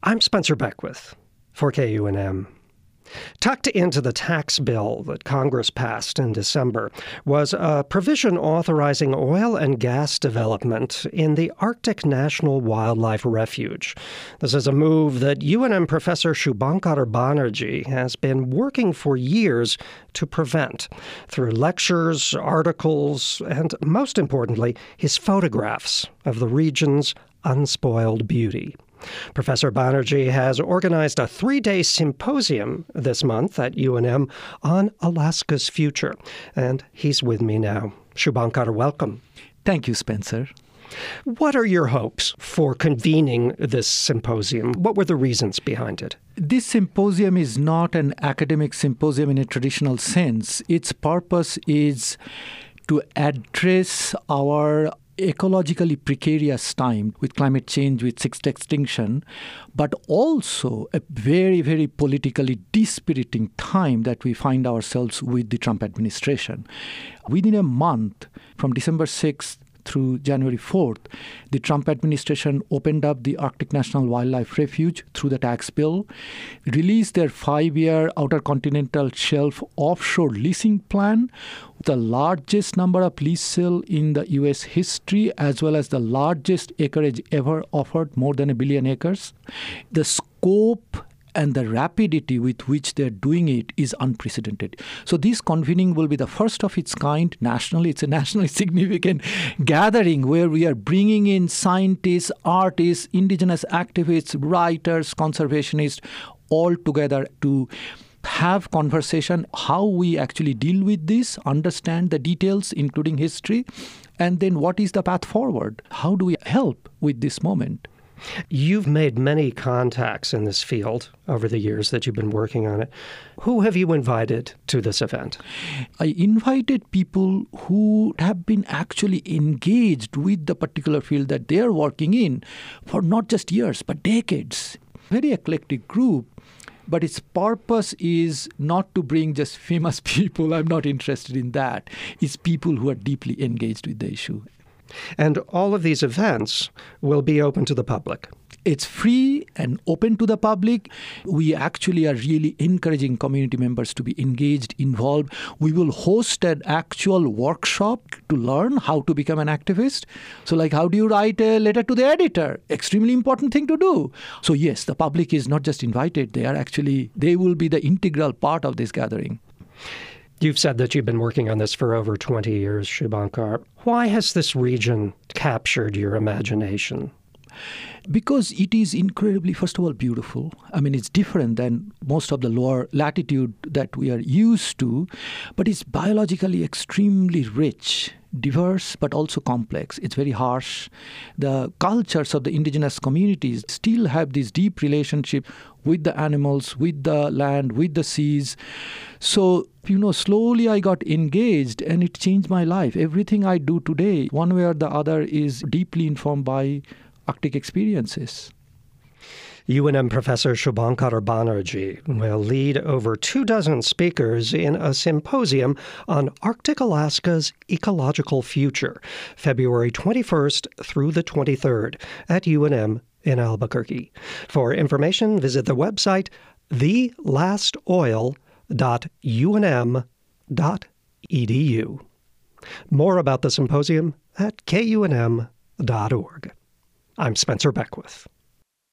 I'm Spencer Beckwith for KUNM. Tucked into the tax bill that Congress passed in December was a provision authorizing oil and gas development in the Arctic National Wildlife Refuge. This is a move that UNM professor Shubhankar Banerjee has been working for years to prevent through lectures, articles, and most importantly, his photographs of the region's unspoiled beauty. Professor Banerjee has organized a 3-day symposium this month at UNM on Alaska's future, and he's with me now. Shubhankar, welcome. Thank you, Spencer. What are your hopes for convening this symposium? What were the reasons behind it? This symposium is not an academic symposium in a traditional sense. Its purpose is to address our ecologically precarious time with climate change, with sixth extinction, but also a very, very politically dispiriting time that we find ourselves with the Trump administration. Within a month, from December 6th through January 4th, the Trump administration opened up the Arctic National Wildlife Refuge through the tax bill, released their 5-year Outer Continental Shelf offshore leasing plan, the largest number of lease sales in the U.S. history, as well as the largest acreage ever offered, more than 1 billion acres. The scope and the rapidity with which they're doing it is unprecedented. So this convening will be the first of its kind nationally. It's a nationally significant gathering where we are bringing in scientists, artists, indigenous activists, writers, conservationists, all together to have conversation how we actually deal with this, understand the details, including history, and then what is the path forward? How do we help with this moment? You've made many contacts in this field over the years that you've been working on it. Who have you invited to this event? I invited people who have been actually engaged with the particular field that they are working in for not just years, but decades. Very eclectic group. But its purpose is not to bring just famous people. I'm not interested in that. It's people who are deeply engaged with the issue. And all of these events will be open to the public. It's free and open to the public. We actually are really encouraging community members to be engaged, involved. We will host an actual workshop to learn how to become an activist. So like, how do you write a letter to the editor? Extremely important thing to do. So yes, the public is not just invited. They will be the integral part of this gathering. You've said that you've been working on this for over 20 years, Shubhankar. Why has this region captured your imagination? Because it is incredibly, first of all, beautiful. I mean, it's different than most of the lower latitude that we are used to, but it's biologically extremely rich, diverse, but also complex. It's very harsh. The cultures of the indigenous communities still have this deep relationship with the animals, with the land, with the seas. So, slowly I got engaged and it changed my life. Everything I do today, one way or the other, is deeply informed by Arctic experiences. UNM professor Shubhankar Banerjee will lead over 24 speakers in a symposium on Arctic Alaska's ecological future, February 21st through the 23rd at UNM in Albuquerque. For information, visit the website thelastoil.unm.edu. More about the symposium at kunm.org. I'm Spencer Beckwith.